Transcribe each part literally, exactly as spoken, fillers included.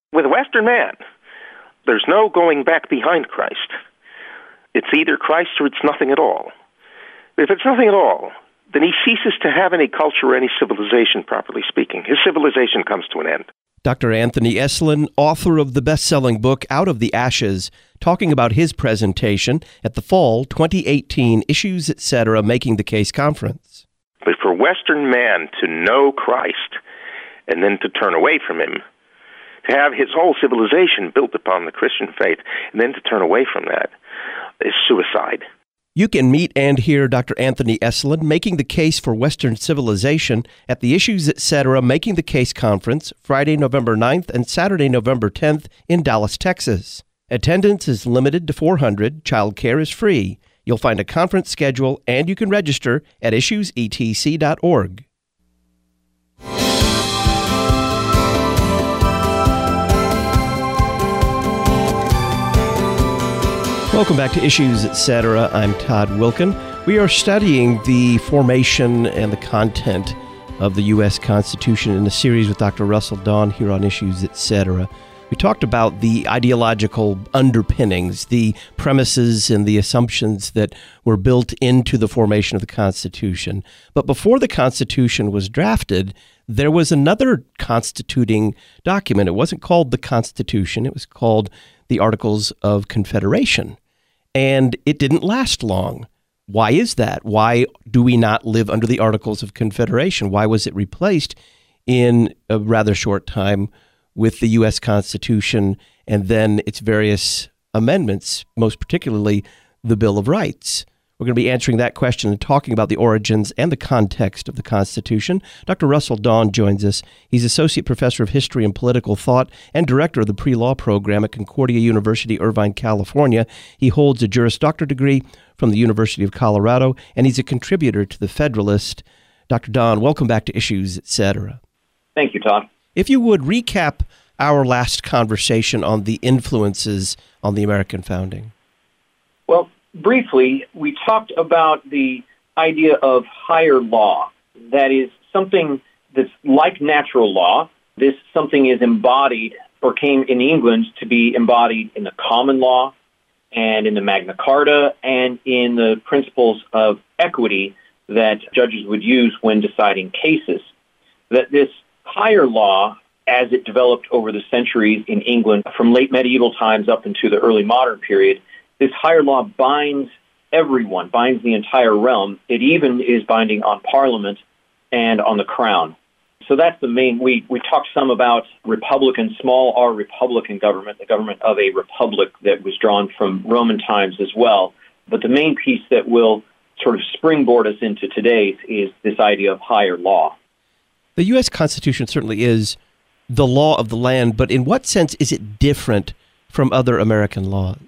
With Western man, there's no going back behind Christ. It's either Christ or it's nothing at all. If it's nothing at all, then he ceases to have any culture or any civilization, properly speaking. His civilization comes to an end. Doctor Anthony Esolen, author of the best-selling book Out of the Ashes, talking about his presentation at the Fall twenty eighteen Issues, et cetera, Making the Case Conference. But for Western man to know Christ and then to turn away from him, to have his whole civilization built upon the Christian faith and then to turn away from that, is suicide. You can meet and hear Doctor Anthony Esolen making the case for Western civilization at the Issues, et cetera, Making the Case Conference, Friday, November ninth and Saturday, November tenth in Dallas, Texas. Attendance is limited to four hundred. Child care is free. You'll find a conference schedule and you can register at issues e t c dot org. Welcome back to Issues, et cetera. I'm Todd Wilkin. We are studying the formation and the content of the U S Constitution in a series with Doctor Russell Dawn here on Issues, et cetera. We talked about the ideological underpinnings, the premises and the assumptions that were built into the formation of the Constitution. But before the Constitution was drafted, there was another constituting document. It wasn't called the Constitution. It was called the Articles of Confederation. And it didn't last long. Why is that? Why do we not live under the Articles of Confederation? Why was it replaced in a rather short time with the U S Constitution and then its various amendments, most particularly the Bill of Rights? We're going to be answering that question and talking about the origins and the context of the Constitution. Doctor Russell Dawn joins us. He's Associate Professor of History and Political Thought and Director of the Pre-Law Program at Concordia University, Irvine, California. He holds a Juris Doctor degree from the University of Colorado, and he's a contributor to The Federalist. Doctor Dawn, welcome back to Issues, et cetera. Thank you, Todd. If you would recap our last conversation on the influences on the American founding. Well, briefly, we talked about the idea of higher law. That is something that's like natural law. This something is embodied or came in England to be embodied in the common law and in the Magna Carta and in the principles of equity that judges would use when deciding cases. That this higher law, as it developed over the centuries in England from late medieval times up into the early modern period, this higher law binds everyone, binds the entire realm. It even is binding on Parliament and on the Crown. So that's the main, we, we talked some about Republican, small r Republican government, the government of a republic that was drawn from Roman times as well. But the main piece that will sort of springboard us into today is this idea of higher law. The U S Constitution certainly is the law of the land, but in what sense is it different from other American laws?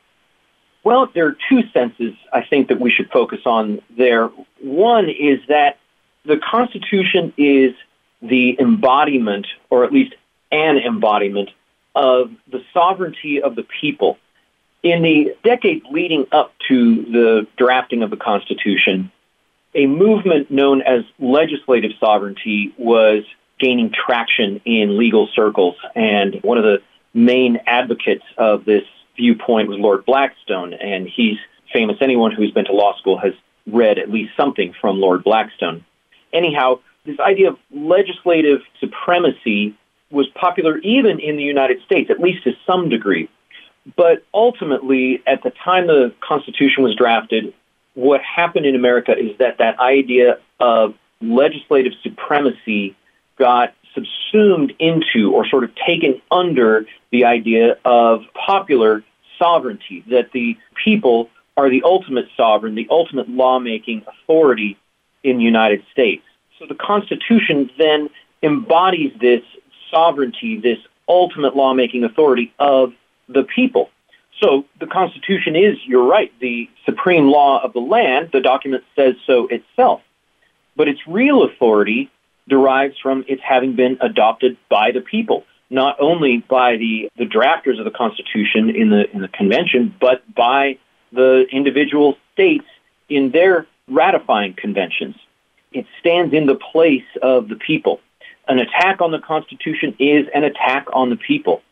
Well, there are two senses I think that we should focus on there. One is that the Constitution is the embodiment, or at least an embodiment, of the sovereignty of the people. In the decades leading up to the drafting of the Constitution, a movement known as legislative sovereignty was gaining traction in legal circles, and one of the main advocates of this viewpoint was Lord Blackstone, and he's famous. Anyone who's been to law school has read at least something from Lord Blackstone. Anyhow, this idea of legislative supremacy was popular even in the United States, at least to some degree. But ultimately, at the time the Constitution was drafted, what happened in America is that that idea of legislative supremacy got subsumed into or sort of taken under the idea of popular sovereignty, that the people are the ultimate sovereign, the ultimate lawmaking authority in the United States. So the Constitution then embodies this sovereignty, this ultimate lawmaking authority of the people. So the Constitution is, you're right, the supreme law of the land. The document says so itself. But its real authority derives from its having been adopted by the people, not only by the, the drafters of the Constitution in the in the convention, but by the individual states in their ratifying conventions. It stands in the place of the people. An attack on the Constitution is an attack on the people.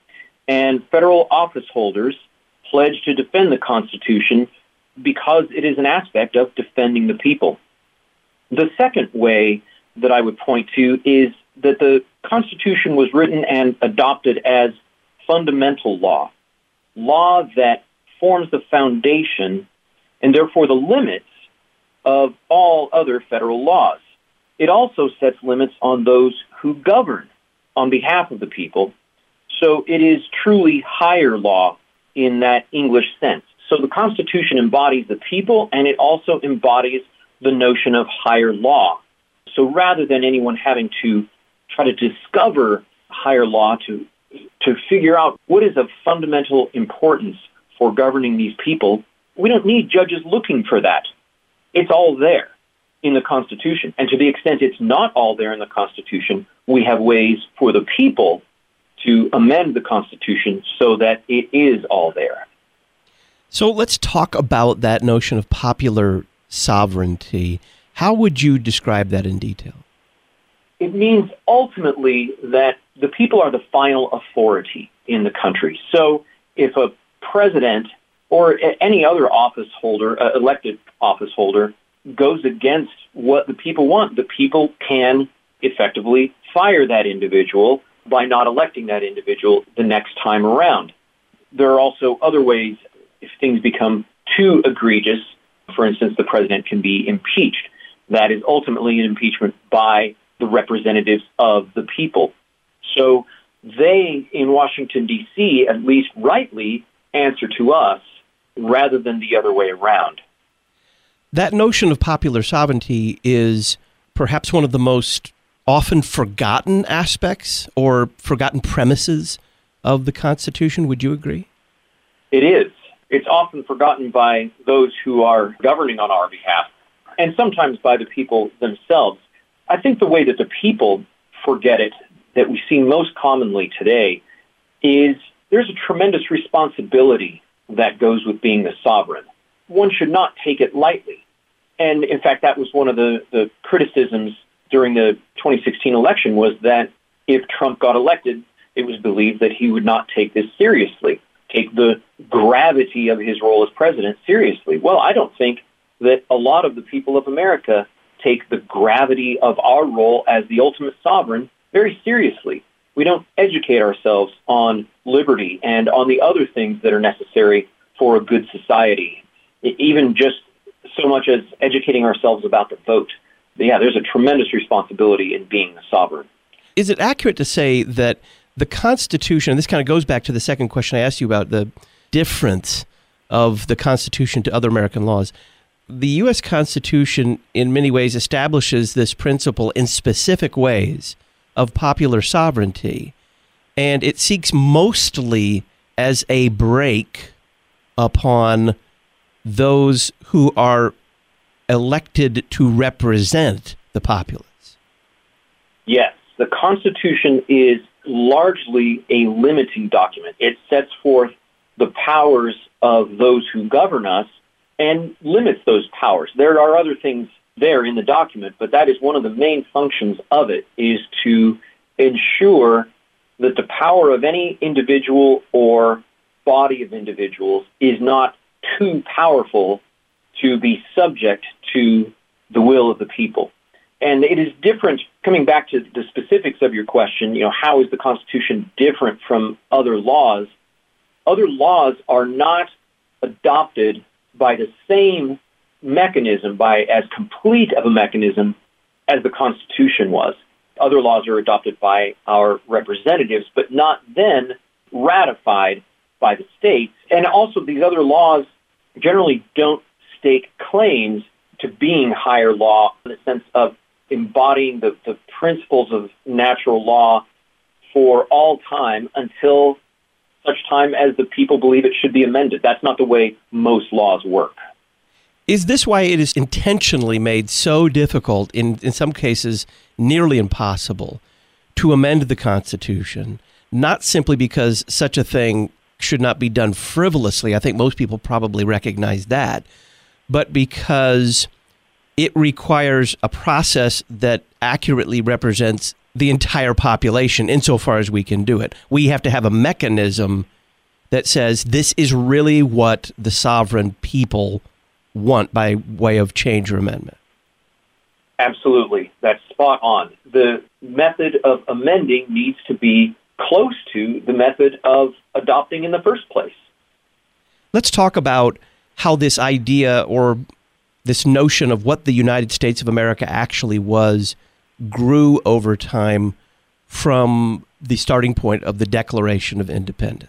And federal office holders pledge to defend the Constitution because it is an aspect of defending the people. The second way that I would point to is that the Constitution was written and adopted as fundamental law, law that forms the foundation and therefore the limits of all other federal laws. It also sets limits on those who govern on behalf of the people. So it is truly higher law in that English sense. So the Constitution embodies the people, and it also embodies the notion of higher law. So rather than anyone having to try to discover higher law to to figure out what is of fundamental importance for governing these people, we don't need judges looking for that. It's all there in the Constitution. And to the extent it's not all there in the Constitution, we have ways for the people to amend the Constitution so that it is all there. So let's talk about that notion of popular sovereignty. How would you describe that in detail? It means ultimately that the people are the final authority in the country. So if a president or any other office holder, uh, elected office holder, goes against what the people want, the people can effectively fire that individual by not electing that individual the next time around. There are also other ways, if things become too egregious, for instance, the president can be impeached. That is ultimately an impeachment by the representatives of the people. So they, in Washington, D C, at least rightly, answer to us rather than the other way around. That notion of popular sovereignty is perhaps one of the most often forgotten aspects or forgotten premises of the Constitution. Would you agree? It is. It's often forgotten by those who are governing on our behalf, and sometimes by the people themselves. I think the way that the people forget it, that we see most commonly today, is there's a tremendous responsibility that goes with being the sovereign. One should not take it lightly. And in fact, that was one of the, the criticisms during the twenty sixteen election, was that if Trump got elected, it was believed that he would not take this seriously, take the gravity of his role as president seriously. Well, I don't think that a lot of the people of America take the gravity of our role as the ultimate sovereign very seriously. We don't educate ourselves on liberty and on the other things that are necessary for a good society, even just so much as educating ourselves about the vote. But yeah, there's a tremendous responsibility in being the sovereign. Is it accurate to say that the Constitution, and this kind of goes back to the second question I asked you about the difference of the Constitution to other American laws, the U S Constitution in many ways establishes this principle in specific ways of popular sovereignty, and it seeks mostly as a break upon those who are elected to represent the populace? Yes, the Constitution is largely a limiting document. It sets forth the powers of those who govern us and limits those powers. There are other things there in the document, but that is one of the main functions of it, is to ensure that the power of any individual or body of individuals is not too powerful to be subject to the will of the people. And it is different, coming back to the specifics of your question, you know, how is the Constitution different from other laws? Other laws are not adopted by the same mechanism, by as complete of a mechanism as the Constitution was. Other laws are adopted by our representatives, but not then ratified by the states. And also these other laws generally don't stake claims to being higher law in the sense of embodying the, the principles of natural law for all time until such time as the people believe it should be amended. That's not the way most laws work. Is this why it is intentionally made so difficult, in, in some cases nearly impossible, to amend the Constitution, not simply because such a thing should not be done frivolously? I think most people probably recognize that, but because it requires a process that accurately represents the entire population insofar as we can do it. We have to have a mechanism that says this is really what the sovereign people want by way of change or amendment. Absolutely. That's spot on. The method of amending needs to be close to the method of adopting in the first place. Let's talk about how this idea or this notion of what the United States of America actually was grew over time from the starting point of the Declaration of Independence.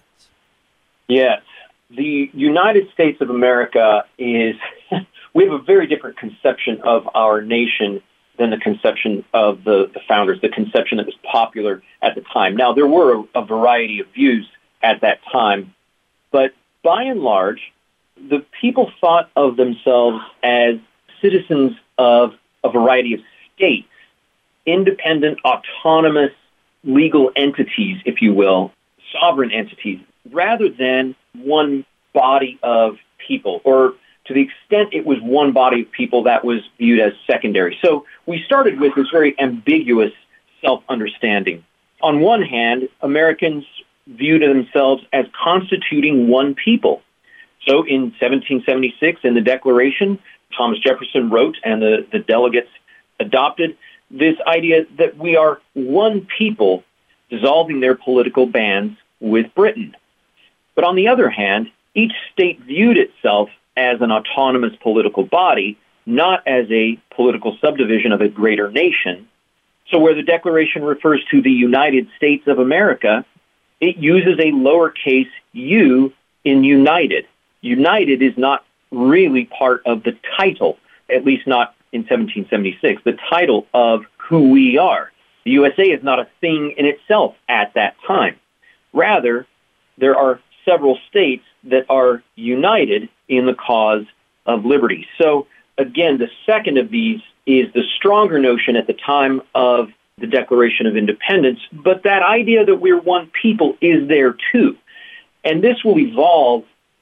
Yes. The United States of America is, we have a very different conception of our nation than the conception of the, the founders, the conception that was popular at the time. Now, there were a, a variety of views at that time, but by and large, the people thought of themselves as citizens of a variety of states, independent, autonomous, legal entities, if you will, sovereign entities, rather than one body of people, or to the extent it was one body of people, that was viewed as secondary. So we started with this very ambiguous self-understanding. On one hand, Americans viewed themselves as constituting one people. So in seventeen seventy-six, in the Declaration, Thomas Jefferson wrote and the, the delegates adopted this idea that we are one people dissolving their political bands with Britain. But on the other hand, each state viewed itself as an autonomous political body, not as a political subdivision of a greater nation. So where the Declaration refers to the United States of America, it uses a lowercase u in united. United is not really part of the title, at least not in seventeen seventy-six, the title of who we are. The U S A is not a thing in itself at that time. Rather, there are several states that are united in the cause of liberty. So, again, the second of these is the stronger notion at the time of the Declaration of Independence, but that idea that we're one people is there too. And this will evolve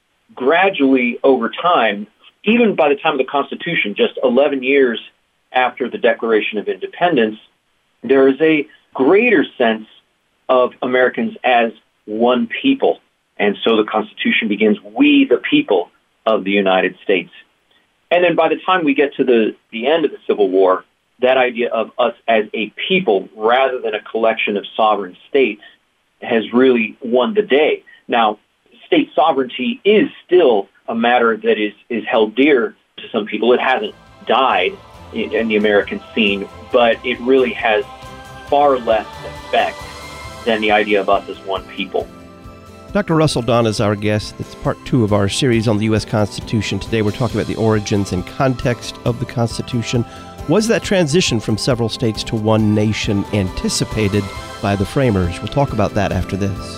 gradually over time, even by the time of the Constitution, just eleven years after the Declaration of Independence, there is a greater sense of Americans as one people. And so the Constitution begins, we the people of the United States. And then by the time we get to the, the end of the Civil War, that idea of us as a people rather than a collection of sovereign states has really won the day. Now, state sovereignty is still a matter that is, is held dear to some people. It hasn't died in, in the American scene, but it really has far less effect than the idea of us as one people. Doctor Russell Don is our guest. It's part two of our series on the U S Constitution. Today we're talking about the origins and context of the Constitution. Was that transition from several states to one nation anticipated by the framers? We'll talk about that after this.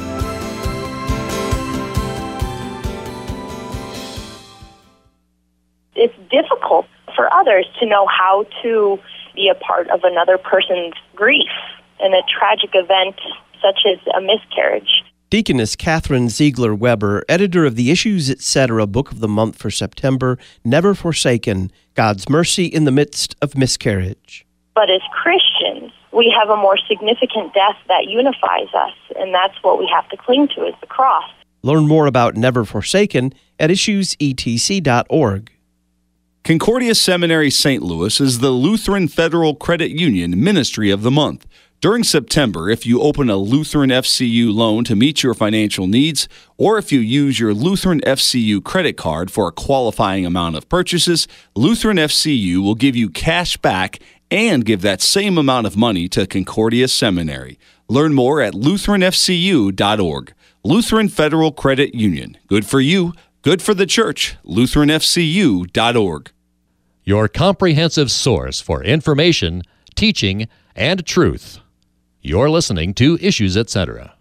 It's difficult for others to know how to be a part of another person's grief in a tragic event such as a miscarriage. Deaconess Catherine Ziegler Weber, editor of the Issues Etc. Book of the Month for September, Never Forsaken, God's Mercy in the Midst of Miscarriage. But as Christians, we have a more significant death that unifies us, and that's what we have to cling to, is the cross. Learn more about Never Forsaken at issues e t c dot org. Concordia Seminary Saint Louis is the Lutheran Federal Credit Union Ministry of the Month. During September, if you open a Lutheran F C U loan to meet your financial needs, or if you use your Lutheran F C U credit card for a qualifying amount of purchases, Lutheran F C U will give you cash back and give that same amount of money to Concordia Seminary. Learn more at lutheran f c u dot org. Lutheran Federal Credit Union. Good for you, good for the church. lutheran f c u dot org. Your comprehensive source for information, teaching, and truth. You're listening to Issues Etc.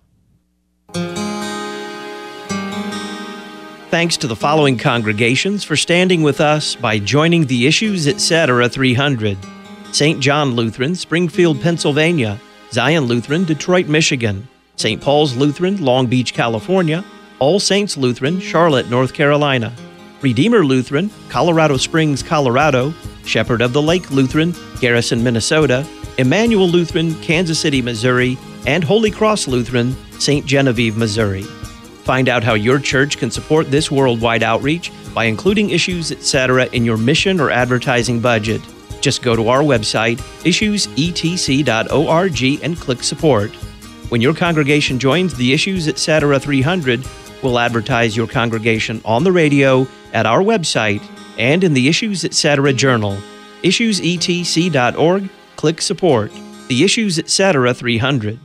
Thanks to the following congregations for standing with us by joining the Issues Etc. three hundred. Saint John Lutheran, Springfield, Pennsylvania. Zion Lutheran, Detroit, Michigan. Saint Paul's Lutheran, Long Beach, California. All Saints Lutheran, Charlotte, North Carolina. Redeemer Lutheran, Colorado Springs, Colorado. Shepherd of the Lake Lutheran, Garrison, Minnesota. Emmanuel Lutheran, Kansas City, Missouri, and Holy Cross Lutheran, Saint Genevieve, Missouri. Find out how your church can support this worldwide outreach by including Issues, et cetera in your mission or advertising budget. Just go to our website, issues e t c dot org, and click Support. When your congregation joins the Issues, et cetera three hundred, we'll advertise your congregation on the radio, at our website, and in the Issues, et cetera Journal. issues e t c dot org, click Support. The Issues, et cetera three hundred.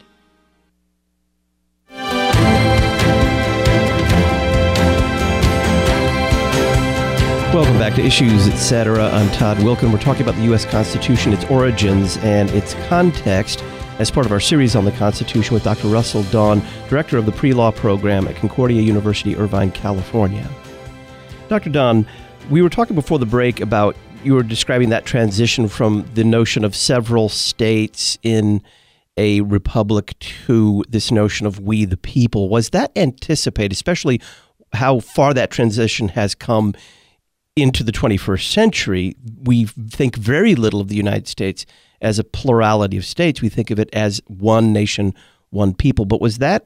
Welcome back to Issues, et cetera. I'm Todd Wilken. We're talking about the U S Constitution, its origins, and its context as part of our series on the Constitution with Doctor Russell Dawn, Director of the Pre-Law Program at Concordia University, Irvine, California. Doctor Dawn, we were talking before the break about, you were describing that transition from the notion of several states in a republic to this notion of we the people. Was that anticipated, especially how far that transition has come into the twenty-first century? We think very little of the United States as a plurality of states. We think of it as one nation, one people. But was that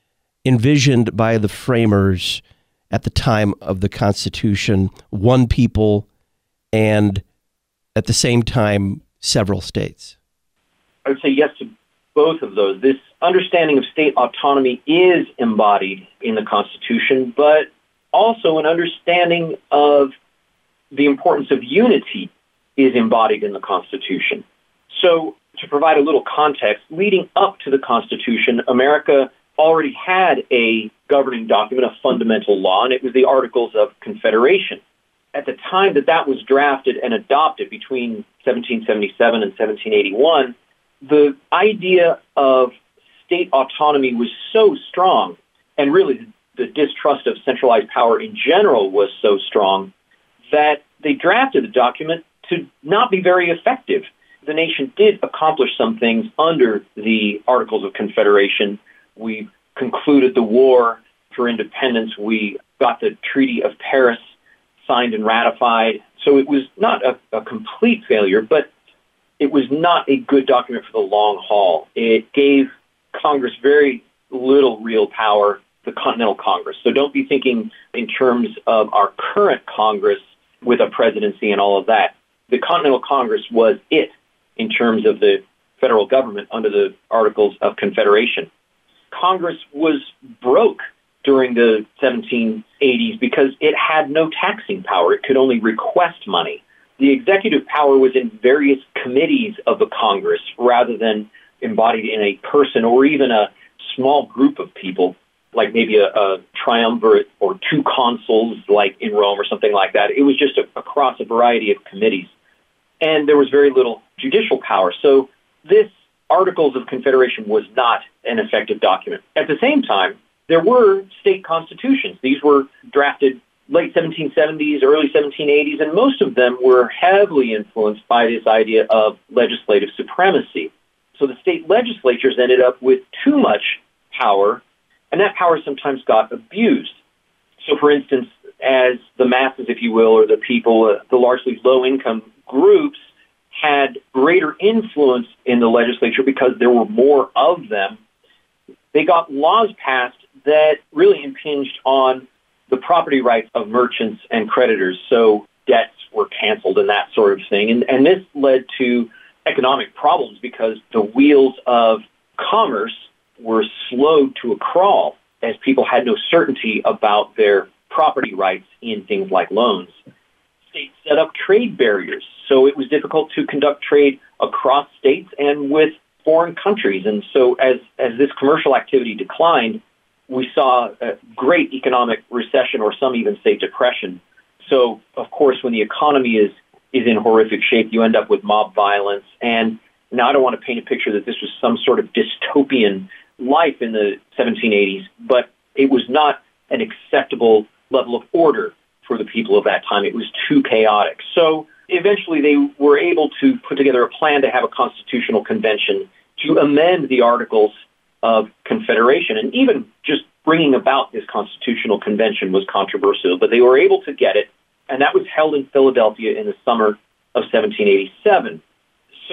envisioned by the framers at the time of the Constitution, one people, and at the same time, several states? I would say yes to both of those. This understanding of state autonomy is embodied in the Constitution, but also an understanding of the importance of unity is embodied in the Constitution. So, to provide a little context, leading up to the Constitution, America already had a governing document, a fundamental law, and it was the Articles of Confederation. At the time that that was drafted and adopted between seventeen seventy-seven and seventeen eighty-one, the idea of state autonomy was so strong, and really the distrust of centralized power in general was so strong, that they drafted the document to not be very effective. The nation did accomplish some things under the Articles of Confederation. We concluded the war for independence. We got the Treaty of Paris signed and ratified. So it was not a, a complete failure, but it was not a good document for the long haul. It gave Congress very little real power, the Continental Congress. So don't be thinking in terms of our current Congress with a presidency and all of that. The Continental Congress was it in terms of the federal government under the Articles of Confederation. Congress was broke during the seventeen eighties because it had no taxing power. It could only request money. The executive power was in various committees of the Congress rather than embodied in a person or even a small group of people, like maybe a, a triumvirate or two consuls like in Rome or something like that. It was just a, across a variety of committees. And there was very little judicial power. So this Articles of Confederation was not an effective document. At the same time, there were state constitutions. These were drafted late seventeen seventies, early seventeen eighties, and most of them were heavily influenced by this idea of legislative supremacy. So the state legislatures ended up with too much power, and that power sometimes got abused. So, for instance, as the masses, if you will, or the people, uh, the largely low-income groups had greater influence in the legislature because there were more of them, they got laws passed that really impinged on the property rights of merchants and creditors. So debts were canceled and that sort of thing. And, and this led to economic problems because the wheels of commerce were slowed to a crawl as people had no certainty about their property rights in things like loans. States set up trade barriers, so it was difficult to conduct trade across states and with foreign countries. And so as, as this commercial activity declined, we saw a great economic recession, or some even say depression. So, of course, when the economy is, is in horrific shape, you end up with mob violence. And now I don't want to paint a picture that this was some sort of dystopian life in the seventeen eighties, but it was not an acceptable level of order for the people of that time. It was too chaotic. So eventually they were able to put together a plan to have a constitutional convention to amend the Articles of Confederation. And even just bringing about this constitutional convention was controversial, but they were able to get it, and that was held in Philadelphia in the summer of seventeen eighty-seven. So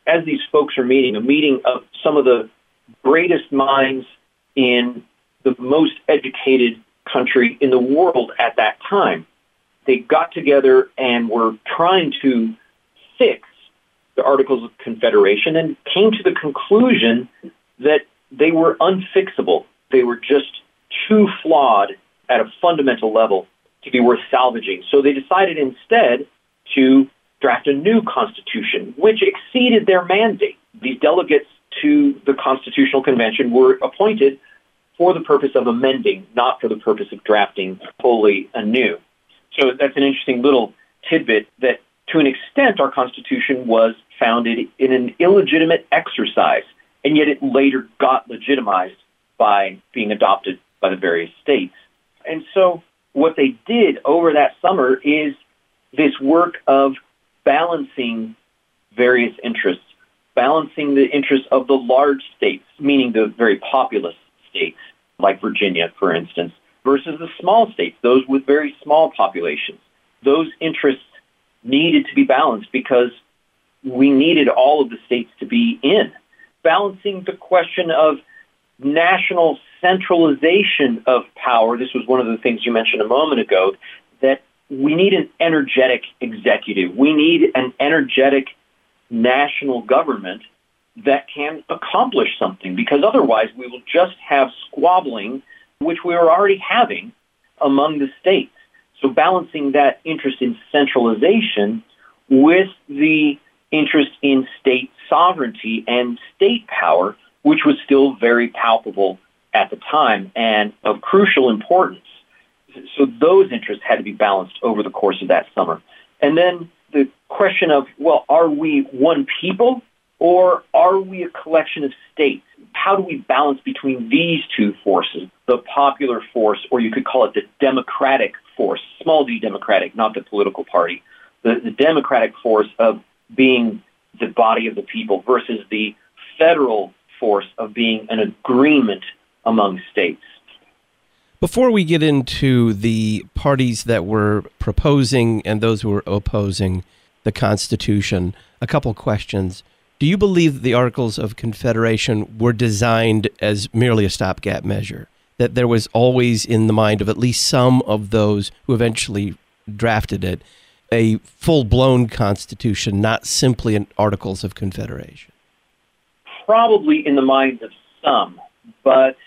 as these folks are meeting, a meeting of some of the greatest minds in the most educated country in the world at that time. They got together and were trying to fix the Articles of Confederation and came to the conclusion that they were unfixable. They were just too flawed at a fundamental level to be worth salvaging. So they decided instead to draft a new constitution, which exceeded their mandate. These delegates to the Constitutional Convention were appointed for the purpose of amending, not for the purpose of drafting wholly anew. So that's an interesting little tidbit that, to an extent, our Constitution was founded in an illegitimate exercise, and yet it later got legitimized by being adopted by the various states. And so what they did over that summer is this work of balancing various interests, balancing the interests of the large states, meaning the very populous states, like Virginia, for instance, versus the small states, those with very small populations. Those interests needed to be balanced because we needed all of the states to be in. Balancing the question of national centralization of power, this was one of the things you mentioned a moment ago, that we need an energetic executive. We need an energetic national government that can accomplish something, because otherwise we will just have squabbling, which we are already having among the states. So balancing that interest in centralization with the interest in state sovereignty and state power, which was still very palpable at the time and of crucial importance. So those interests had to be balanced over the course of that summer. And then the question of, well, are we one people or are we a collection of states? How do we balance between these two forces, the popular force, or you could call it the democratic force, small d democratic, not the political party, the, the democratic force of being the body of the people versus the federal force of being an agreement among states? Before we get into the parties that were proposing and those who were opposing the Constitution, a couple questions. Do you believe that the Articles of Confederation were designed as merely a stopgap measure, that there was always in the mind of at least some of those who eventually drafted it a full-blown Constitution, not simply an Articles of Confederation? Probably in the minds of some, but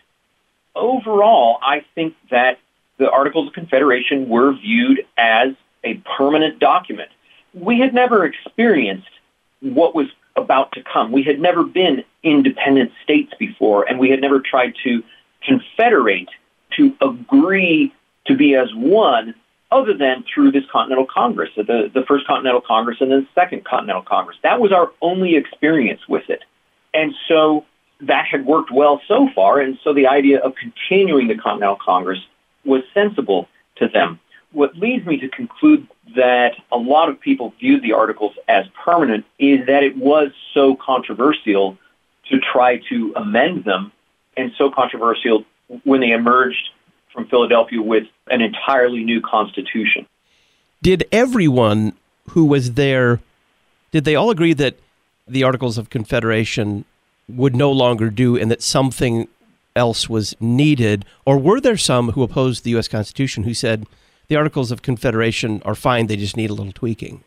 overall, I think that the Articles of Confederation were viewed as a permanent document. We had never experienced what was about to come. We had never been independent states before, and we had never tried to confederate, to agree to be as one, other than through this Continental Congress, the, the First Continental Congress and then the Second Continental Congress. That was our only experience with it. And so that had worked well so far, and so the idea of continuing the Continental Congress was sensible to them. What leads me to conclude that a lot of people viewed the Articles as permanent is that it was so controversial to try to amend them, and so controversial when they emerged from Philadelphia with an entirely new constitution. Did everyone who was there, did they all agree that the Articles of Confederation would no longer do and that something else was needed? Or were there some who opposed the U S Constitution who said the Articles of Confederation are fine, they just need a little tweaking?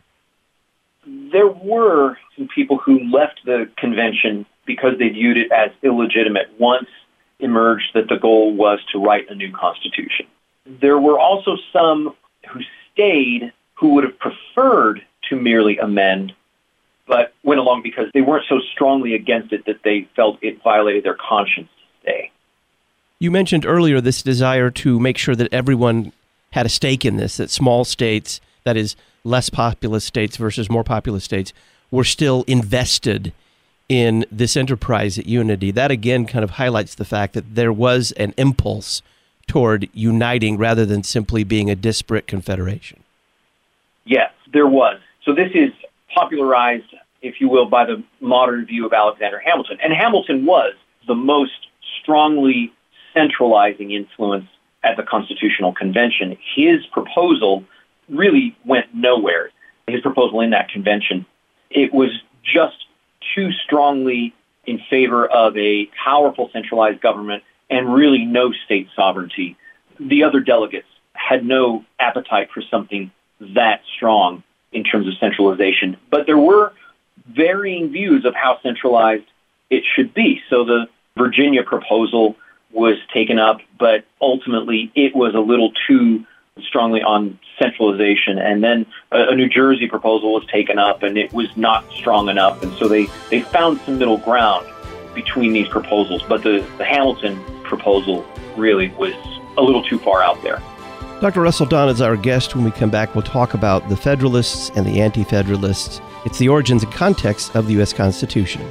There were some people who left the convention because they viewed it as illegitimate once emerged that the goal was to write a new constitution. There were also some who stayed who would have preferred to merely amend, but went along because they weren't so strongly against it that they felt it violated their conscience to stay. You mentioned earlier this desire to make sure that everyone had a stake in this, that small states, that is, less populous states versus more populous states, were still invested in this enterprise at unity. That, again, kind of highlights the fact that there was an impulse toward uniting rather than simply being a disparate confederation. Yes, there was. So this is popularized, if you will, by the modern view of Alexander Hamilton. And Hamilton was the most strongly centralizing influence at the Constitutional Convention. His proposal really went nowhere. His proposal in that convention, it was just too strongly in favor of a powerful centralized government and really no state sovereignty. The other delegates had no appetite for something that strong in terms of centralization. But there were varying views of how centralized it should be. So the Virginia proposal was taken up, but ultimately it was a little too strongly on centralization. And then a, a New Jersey proposal was taken up, and it was not strong enough. And so they, they found some middle ground between these proposals. But the, the Hamilton proposal really was a little too far out there. Doctor Russell Don is our guest. When we come back, we'll talk about the Federalists and the Anti-Federalists. It's the origins and context of the U S Constitution.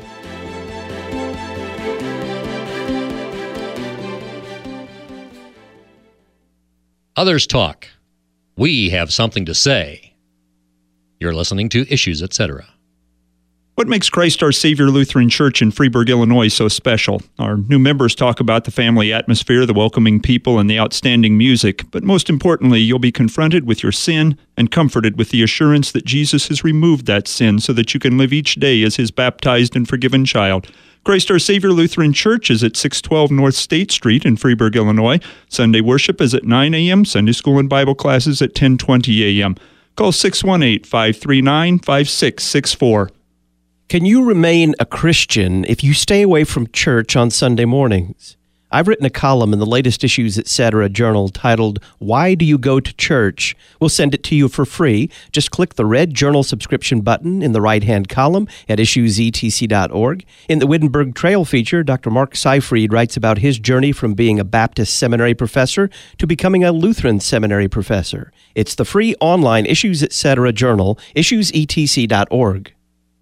Others talk. We have something to say. You're listening to Issues, et cetera. What makes Christ Our Savior Lutheran Church in Freeburg, Illinois so special? Our new members talk about the family atmosphere, the welcoming people, and the outstanding music. But most importantly, you'll be confronted with your sin and comforted with the assurance that Jesus has removed that sin so that you can live each day as His baptized and forgiven child. Christ Our Savior Lutheran Church is at six twelve North State Street in Freeburg, Illinois. Sunday worship is at nine a.m., Sunday school and Bible classes at ten twenty a.m. Call six one eight, five three nine, five six six four. Can you remain a Christian if you stay away from church on Sunday mornings? I've written a column in the latest Issues, et cetera journal titled, Why Do You Go to Church? We'll send it to you for free. Just click the red journal subscription button in the right-hand column at issues e t c dot org. In the Wittenberg Trail feature, Doctor Mark Seifried writes about his journey from being a Baptist seminary professor to becoming a Lutheran seminary professor. It's the free online Issues, et cetera journal, issues e t c dot org.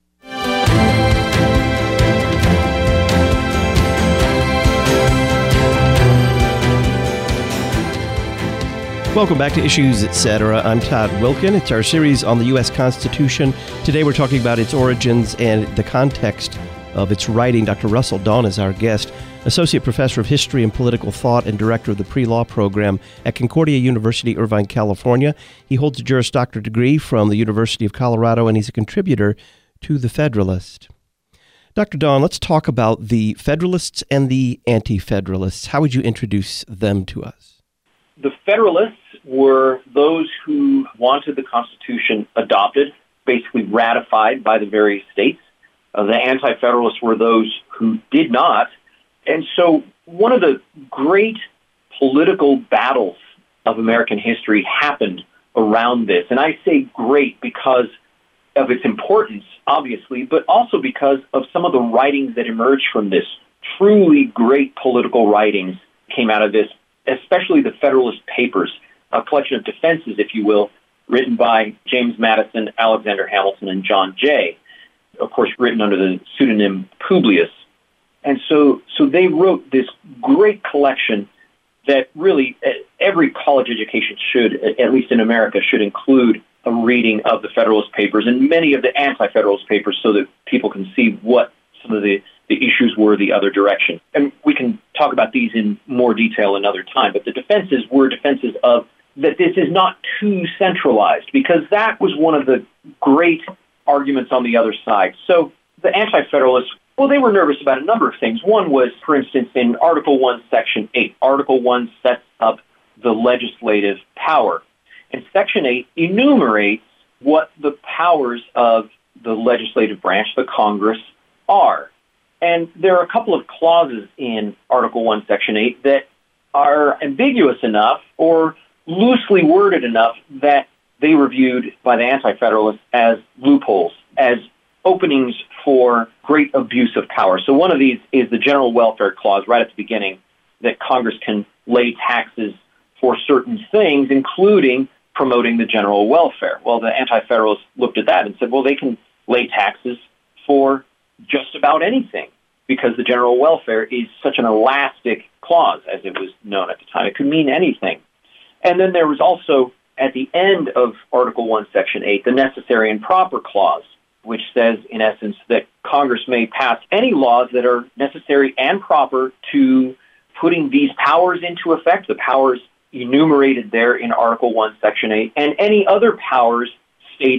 Welcome back to Issues, et cetera. I'm Todd Wilkin. It's our series on the U S Constitution. Today we're talking about its origins and the context of its writing. Doctor Russell Don is our guest, Associate Professor of History and Political Thought and Director of the Pre-Law Program at Concordia University, Irvine, California. He holds a Juris Doctor degree from the University of Colorado, and he's a contributor to The Federalist. Doctor Don, let's talk about the Federalists and the Anti-Federalists. How would you introduce them to us? The Federalists were those who wanted the Constitution adopted, basically ratified by the various states. Uh, the Anti-Federalists were those who did not. And so one of the great political battles of American history happened around this. And I say great because of its importance, obviously, but also because of some of the writings that emerged from this. Truly great political writings came out of this, especially the Federalist Papers, a collection of defenses, if you will, written by James Madison, Alexander Hamilton, and John Jay, of course, written under the pseudonym Publius. And so, so they wrote this great collection that really every college education should, at least in America, should include a reading of the Federalist Papers and many of the Anti-Federalist Papers so that people can see what some of the, the issues were the other direction. And we can talk about these in more detail another time, but the defenses were defenses of that this is not too centralized, because that was one of the great arguments on the other side. So the Anti-Federalists, well, they were nervous about a number of things. One was, for instance, in Article one, Section eight. Article one sets up the legislative power. And Section eight enumerates what the powers of the legislative branch, the Congress, are. And there are a couple of clauses in Article one, Section eight that are ambiguous enough or loosely worded enough that they were viewed by the Anti-Federalists as loopholes, as openings for great abuse of power. So one of these is the General Welfare Clause right at the beginning, that Congress can lay taxes for certain things, including promoting the general welfare. Well, the Anti-Federalists looked at that and said, well, they can lay taxes for just about anything, because the general welfare is such an elastic clause, as it was known at the time. It could mean anything. And then there was also, at the end of Article one, Section eight, the Necessary and Proper Clause, which says, in essence, that Congress may pass any laws that are necessary and proper to putting these powers into effect, the powers enumerated there in Article one, Section eight, and any other powers stated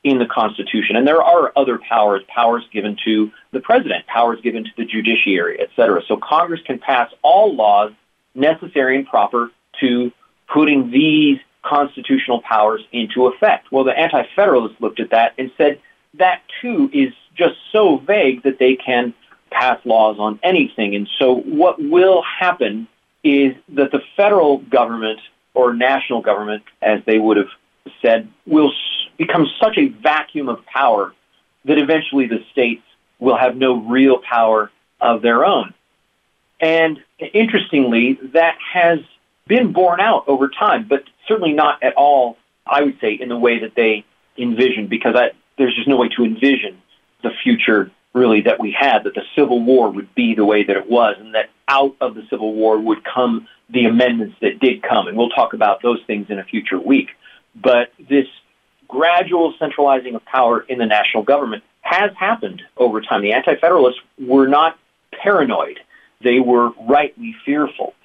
in the Constitution. And there are other powers, powers given to the president, powers given to the judiciary, et cetera. So Congress can pass all laws necessary and proper to putting these constitutional powers into effect. Well, the Anti-Federalists looked at that and said that, too, is just so vague that they can pass laws on anything. And so what will happen is that the federal government, or national government, as they would have said, will become such a vacuum of power that eventually the states will have no real power of their own. And interestingly, that has been borne out over time, but certainly not at all, I would say, in the way that they envisioned, because I, there's just no way to envision the future, really, that we had, that the Civil War would be the way that it was, and that out of the Civil War would come the amendments that did come. And we'll talk about those things in a future week. But this gradual centralizing of power in the national government has happened over time. The Anti-Federalists were not paranoid. They were rightly fearful.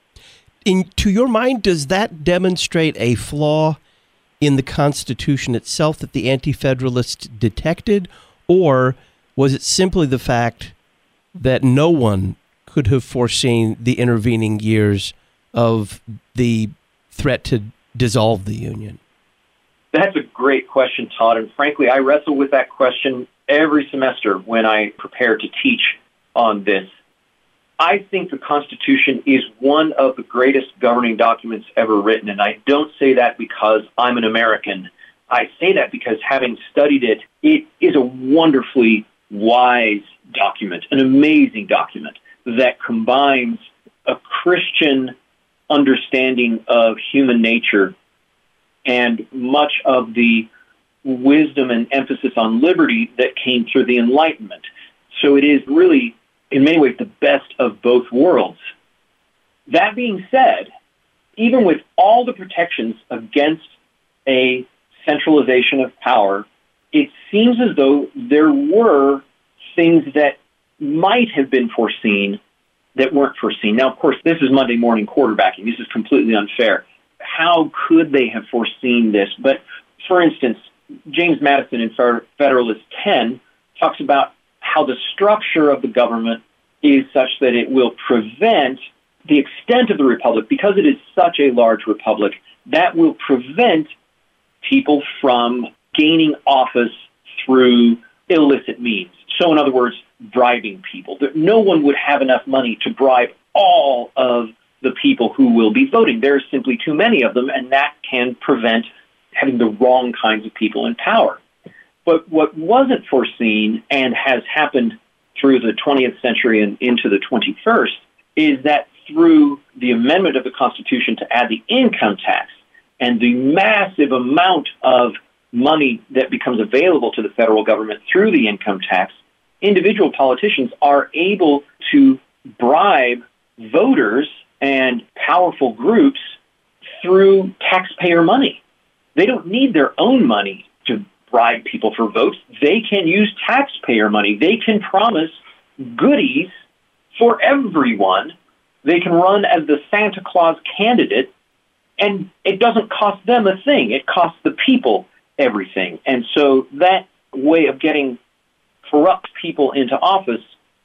In, to your mind, does that demonstrate a flaw in the Constitution itself that the Anti-Federalists detected, or was it simply the fact that no one could have foreseen the intervening years of the threat to dissolve the Union? That's a great question, Todd, and frankly, I wrestle with that question every semester when I prepare to teach on this. I think the Constitution is one of the greatest governing documents ever written, and I don't say that because I'm an American. I say that because, having studied it, it is a wonderfully wise document, an amazing document that combines a Christian understanding of human nature and much of the wisdom and emphasis on liberty that came through the Enlightenment. So it is really, in many ways, the best of both worlds. That being said, even with all the protections against a centralization of power, it seems as though there were things that might have been foreseen that weren't foreseen. Now, of course, this is Monday morning quarterbacking. This is completely unfair. How could they have foreseen this? But, for instance, James Madison in Federalist ten talks about how the structure of the government is such that it will prevent the extent of the republic, because it is such a large republic, that will prevent people from gaining office through illicit means. So, in other words, bribing people. No one would have enough money to bribe all of the people who will be voting. There are simply too many of them, and that can prevent having the wrong kinds of people in power. But what wasn't foreseen and has happened through the twentieth century and into the twenty-first is that through the amendment of the Constitution to add the income tax and the massive amount of money that becomes available to the federal government through the income tax, individual politicians are able to bribe voters and powerful groups through taxpayer money. They don't need their own money to bribe people for votes. They can use taxpayer money. They can promise goodies for everyone. They can run as the Santa Claus candidate, and it doesn't cost them a thing. It costs the people everything. And so that way of getting corrupt people into office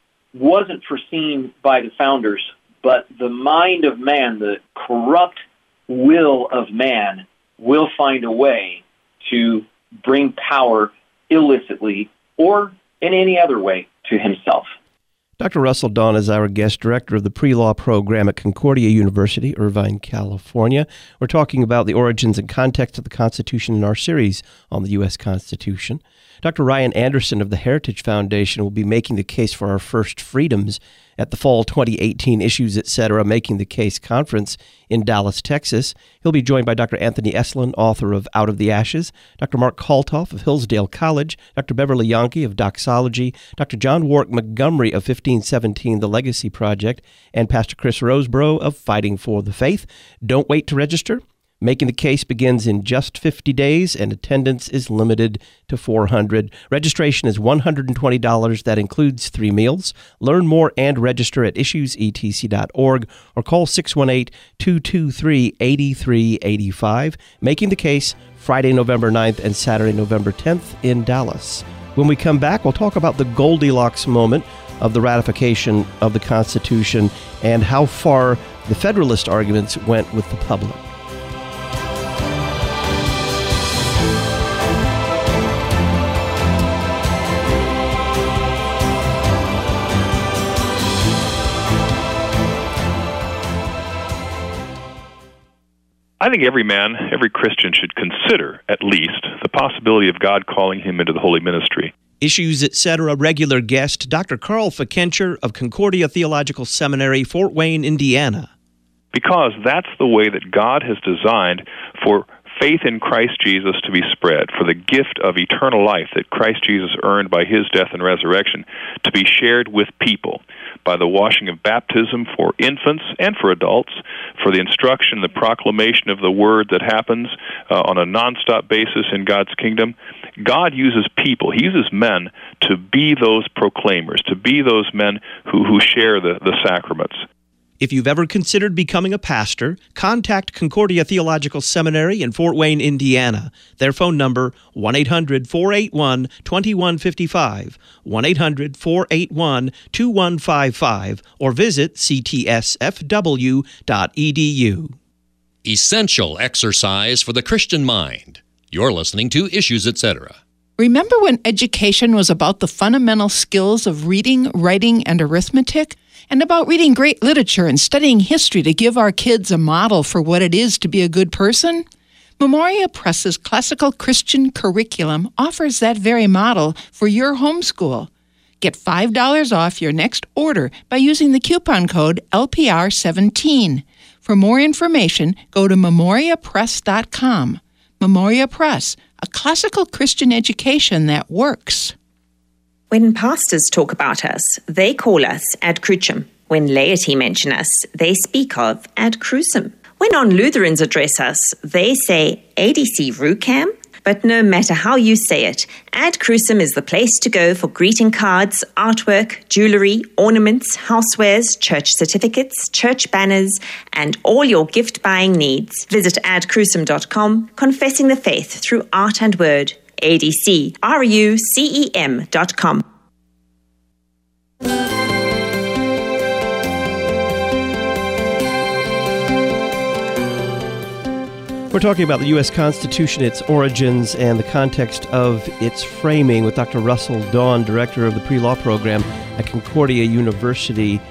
wasn't foreseen by the founders, but the mind of man, the corrupt will of man, will find a way to bring power illicitly or in any other way to himself. Doctor Russell Dawn is our guest director of the pre-law program at Concordia University, Irvine, California. We're talking about the origins and context of the Constitution in our series on the U S Constitution. Doctor Ryan Anderson of the Heritage Foundation will be making the case for our first freedoms at the fall twenty eighteen Issues, et cetera. Making the Case conference in Dallas, Texas. He'll be joined by Doctor Anthony Esolen, author of Out of the Ashes, Doctor Mark Kalthoff of Hillsdale College, Doctor Beverly Yankee of Doxology, Doctor John Warwick Montgomery of fifteen seventeen The Legacy Project, and Pastor Chris Roseborough of Fighting for the Faith. Don't wait to register. Making the Case begins in just fifty days, and attendance is limited to four hundred. Registration is one hundred twenty dollars. That includes three meals. Learn more and register at issues e t c dot org or call six one eight, two two three, eight three eight five. Making the Case, Friday, November ninth and Saturday, November tenth in Dallas. When we come back, we'll talk about the Goldilocks moment of the ratification of the Constitution and how far the Federalist arguments went with the public. I think every man, every Christian should consider, at least, the possibility of God calling him into the holy ministry. Issues, et cetera. Regular guest, Doctor Carl Fickenscher of Concordia Theological Seminary, Fort Wayne, Indiana. Because that's the way that God has designed for faith in Christ Jesus to be spread, for the gift of eternal life that Christ Jesus earned by his death and resurrection to be shared with people by the washing of baptism for infants and for adults, for the instruction, the proclamation of the word that happens uh, on a nonstop basis in God's kingdom. God uses people, he uses men to be those proclaimers, to be those men who, who share the, the sacraments. If you've ever considered becoming a pastor, contact Concordia Theological Seminary in Fort Wayne, Indiana. Their phone number, one eight hundred, four eight one, two one five five, one eight hundred, four eight one, two one five five, or visit c t s f w dot e d u. Essential exercise for the Christian mind. You're listening to Issues, et cetera. Remember when education was about the fundamental skills of reading, writing, and arithmetic? And about reading great literature and studying history to give our kids a model for what it is to be a good person? Memoria Press's classical Christian curriculum offers that very model for your homeschool. Get five dollars off your next order by using the coupon code L P R seventeen. For more information, go to memoria press dot com. Memoria Press, a classical Christian education that works. When pastors talk about us, they call us ad crucem. When laity mention us, they speak of ad crucem. When non-Lutherans address us, they say A D C Rucam. But no matter how you say it, ad crucem is the place to go for greeting cards, artwork, jewelry, ornaments, housewares, church certificates, church banners, and all your gift-buying needs. Visit ad crucem dot com, confessing the faith through art and word. A D C R U C E M dot com. We're talking about the U S Constitution, its origins, and the context of its framing with Doctor Russell Dawn, director of the pre-law program at Concordia University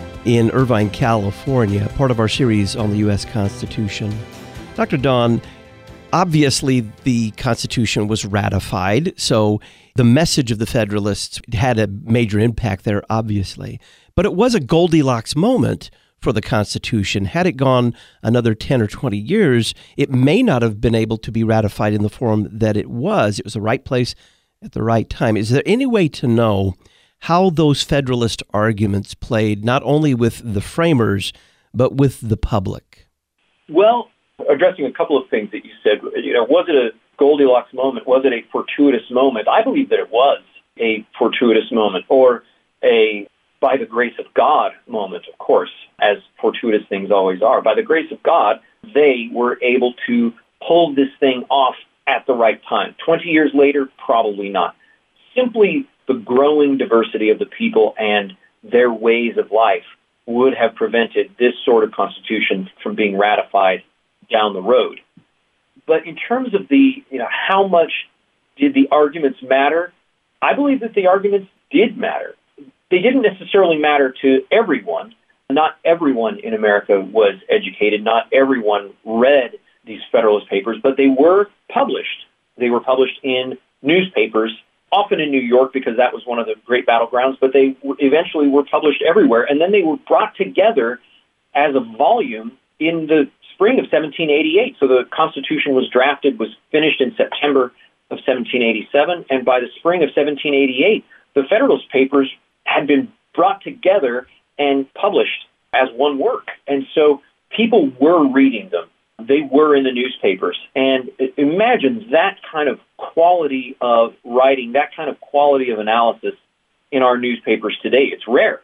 in Irvine, California, part of our series on the U S Constitution. Doctor Dawn, obviously the Constitution was ratified, so the message of the Federalists had a major impact there, obviously. But it was a Goldilocks moment for the Constitution. Had it gone another ten or twenty years, it may not have been able to be ratified in the form that it was. It was the right place at the right time. Is there any way to know how those Federalist arguments played not only with the framers, but with the public? Well, addressing a couple of things that you said, you know, was it a Goldilocks moment? Was it a fortuitous moment? I believe that it was a fortuitous moment, or a by the grace of God moment, of course, as fortuitous things always are. By the grace of God, they were able to pull this thing off at the right time. Twenty years later, probably not. Simply the growing diversity of the people and their ways of life would have prevented this sort of constitution from being ratified down the road. But in terms of the, you know, how much did the arguments matter? I believe that the arguments did matter. They didn't necessarily matter to everyone. Not everyone in America was educated. Not everyone read these Federalist Papers, but they were published. They were published in newspapers, often in New York because that was one of the great battlegrounds, but they eventually were published everywhere. And then they were brought together as a volume in the spring of seventeen eighty-eight. So the Constitution was drafted, was finished in September of seventeen eighty-seven, and by the spring of seventeen eighty-eight, the Federalist Papers had been brought together and published as one work. And so people were reading them. they were in the newspapers. And imagine that kind of quality of writing, that kind of quality of analysis in our newspapers today. It's rare.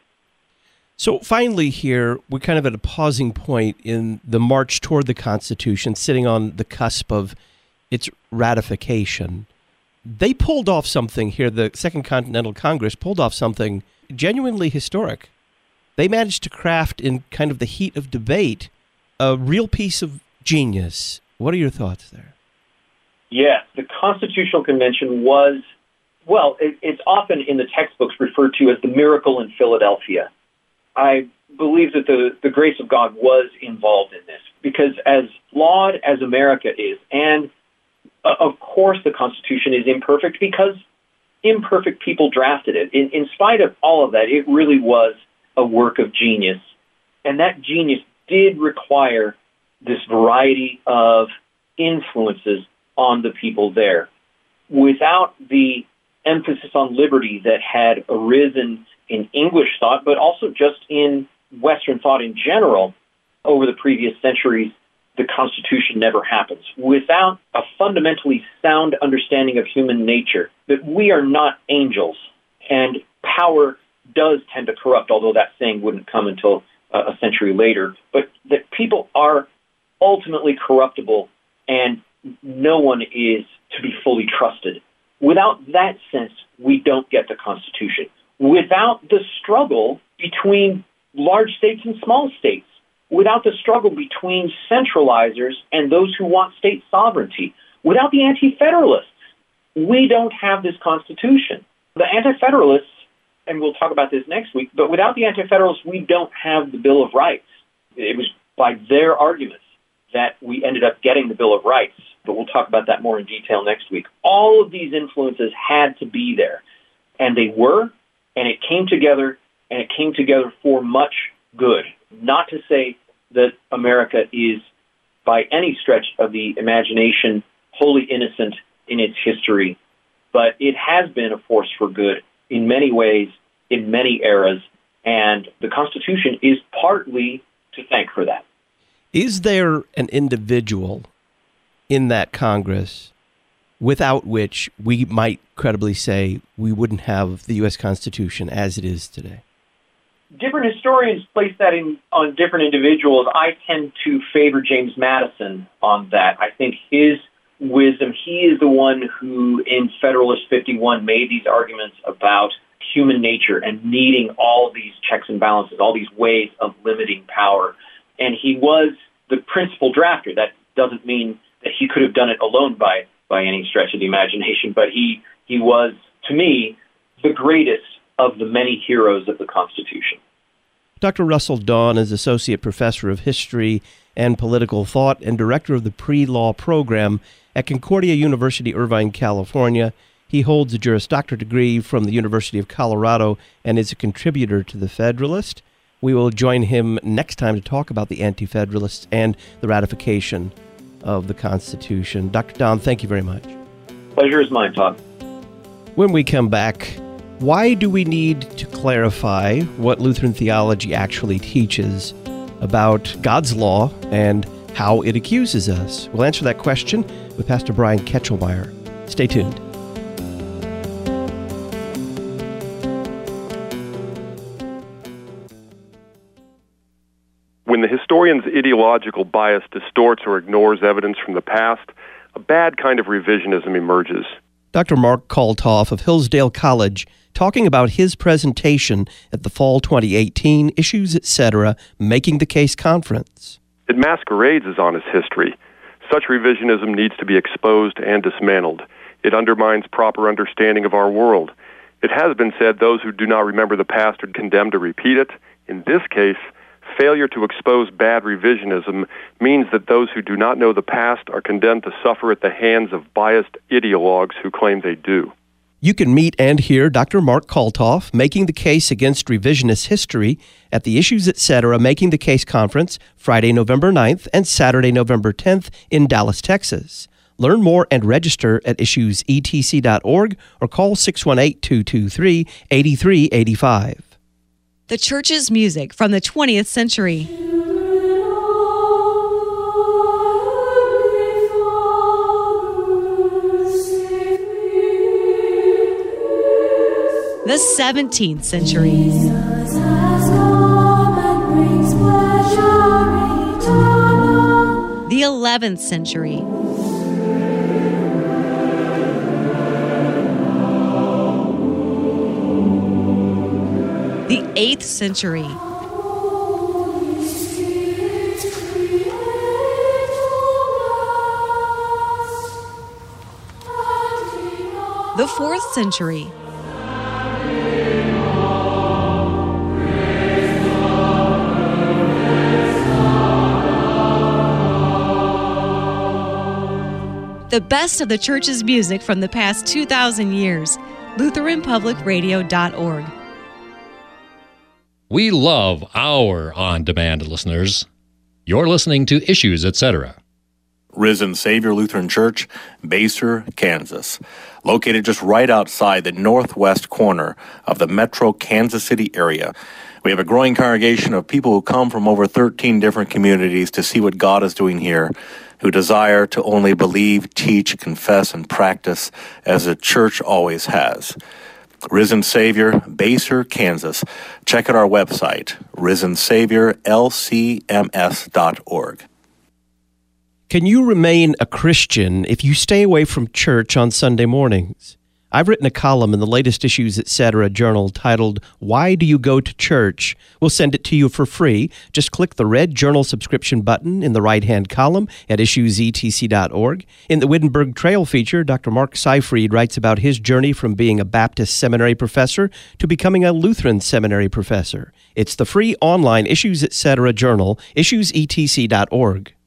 So finally here, we're kind of at a pausing point in the march toward the Constitution, sitting on the cusp of its ratification. They pulled off something here, the Second Continental Congress pulled off something genuinely historic. They managed to craft, in kind of the heat of debate, a real piece of genius. What are your thoughts there? Yes, the Constitutional Convention was, well, it, it's often in the textbooks referred to as the miracle in Philadelphia. I believe that the, the grace of God was involved in this, because as flawed as America is, and uh, of course the Constitution is imperfect because imperfect people drafted it. In, in spite of all of that, it really was a work of genius. And that genius did require this variety of influences on the people there. Without the emphasis on liberty that had arisen in English thought, but also just in Western thought in general over the previous centuries, the Constitution never happens. Without a fundamentally sound understanding of human nature, that we are not angels, and power does tend to corrupt, although that saying wouldn't come until uh, a century later, but that people are ultimately corruptible and no one is to be fully trusted. Without that sense, we don't get the Constitution. Without the struggle between large states and small states, without the struggle between centralizers and those who want state sovereignty, without the anti-federalists, we don't have this Constitution. The anti-federalists, and we'll talk about this next week, but without the anti-federalists, we don't have the Bill of Rights. It was by their arguments that we ended up getting the Bill of Rights, but we'll talk about that more in detail next week. All of these influences had to be there, and they were, and it came together, and it came together for much good. Not to say that America is, by any stretch of the imagination, wholly innocent in its history, but it has been a force for good in many ways, in many eras, and the Constitution is partly to thank for that. Is there an individual in that Congress without which we might credibly say we wouldn't have the U S Constitution as it is today? Different historians place that in, on different individuals. I tend to favor James Madison on that. I think his wisdom, he is the one who in Federalist fifty-one made these arguments about human nature and needing all these checks and balances, all these ways of limiting power. And he was the principal drafter. That doesn't mean that he could have done it alone by, by any stretch of the imagination, but he, he was, to me, the greatest of the many heroes of the Constitution. Doctor Russell Dawn is Associate Professor of History and Political Thought and Director of the Pre-Law Program at Concordia University, Irvine, California. He holds a Juris Doctor degree from the University of Colorado and is a contributor to The Federalist. We will join him next time to talk about the Anti-Federalists and the ratification of the Constitution. Doctor Dawn, thank you very much. Pleasure is mine, Todd. When we come back, why do we need to clarify what Lutheran theology actually teaches about God's law and how it accuses us? We'll answer that question with Pastor Brian Ketchelmeyer. Stay tuned. When the historian's ideological bias distorts or ignores evidence from the past, a bad kind of revisionism emerges. Doctor Mark Kaltoff of Hillsdale College talking about his presentation at the Fall twenty eighteen Issues, et cetera, Making the Case Conference. It masquerades as honest history. Such revisionism needs to be exposed and dismantled. It undermines proper understanding of our world. It has been said those who do not remember the past are condemned to repeat it. In this case, failure to expose bad revisionism means that those who do not know the past are condemned to suffer at the hands of biased ideologues who claim they do. You can meet and hear Doctor Mark Kaltoff making the case against revisionist history at the Issues, et cetera, Making the Case Conference Friday, November ninth and Saturday, November tenth in Dallas, Texas. Learn more and register at issues e t c dot org or call six one eight, two two three, eight three eight five. The church's music from the twentieth century. seventeenth century. The eleventh century. The eighth century. The fourth century. The best of the church's music from the past two thousand years. Lutheran Public Radio dot org. We love our on-demand listeners. You're listening to Issues, et cetera. Risen Savior Lutheran Church, Basehor, Kansas, located just right outside the northwest corner of the metro Kansas City area. We have a growing congregation of people who come from over thirteen different communities to see what God is doing here, who desire to only believe, teach, confess, and practice as the church always has. Risen Savior, Basehor, Kansas. Check out our website, risen savior l c m s dot org. Can you remain a Christian if you stay away from church on Sunday mornings? I've written a column in the latest Issues, et cetera journal titled, Why Do You Go to Church? We'll send it to you for free. Just click the red journal subscription button in the right-hand column at issues e t c dot org. In the Wittenberg Trail feature, Doctor Mark Seifried writes about his journey from being a Baptist seminary professor to becoming a Lutheran seminary professor. It's the free online Issues, et cetera journal, issues e t c dot org.